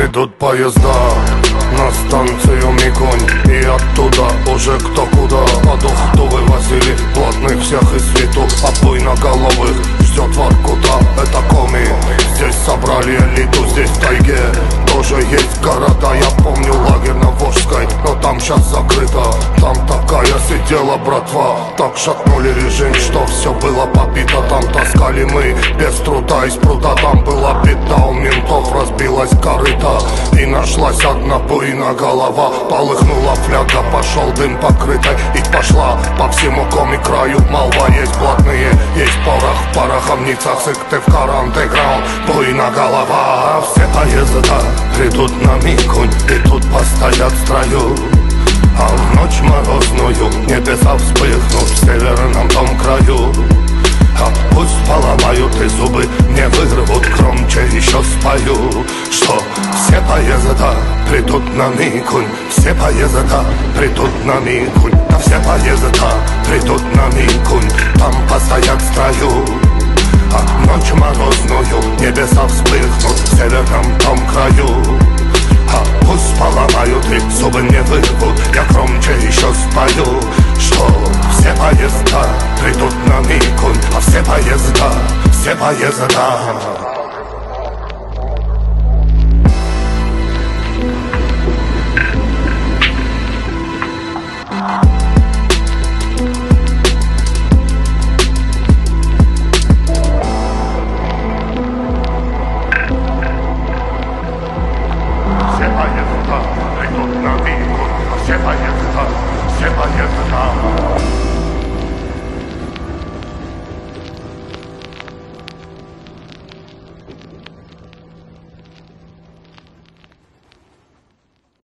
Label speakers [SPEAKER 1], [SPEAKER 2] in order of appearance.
[SPEAKER 1] Идут поезда на станцию Микунь, и оттуда уже кто куда. От Ухты вывозили плотных всех из свету, от буйноголовых ждет Воркута. Это Коми, здесь собрали элиту, здесь в тайге тоже есть города. Я помню лагерь на Волжской, но там сейчас закрыто. Там такая сидела братва, так шатнули режим, что все было побито. Там таскали мы без труда из пруда. Там была беда, у ментов разбилась корыта, и нашлась одна буйная голова. Полыхнула фляга, пошел дым покрытой, и пошла по всему Коми краю молва. Есть блатные, есть порох в пороховницах, сыкты в карантеграунд, буйная голова. Все поезда придут на Микунь, и тут постоят в строю. А в ночь морозную небеса вспыхнут в северном том краю. А пусть поломают и зубы мне вырвут, громче еще спою, что все поезда придут на Микунь, все поезда придут на Микунь, да все поезда придут на Микунь, там постоят в строю. А ночь морозную небеса вспыхнут в северном том краю. А пусть поломают и зубы мне вырвут, я громче еще спою, что все поезда придут на Микунь, а все поезда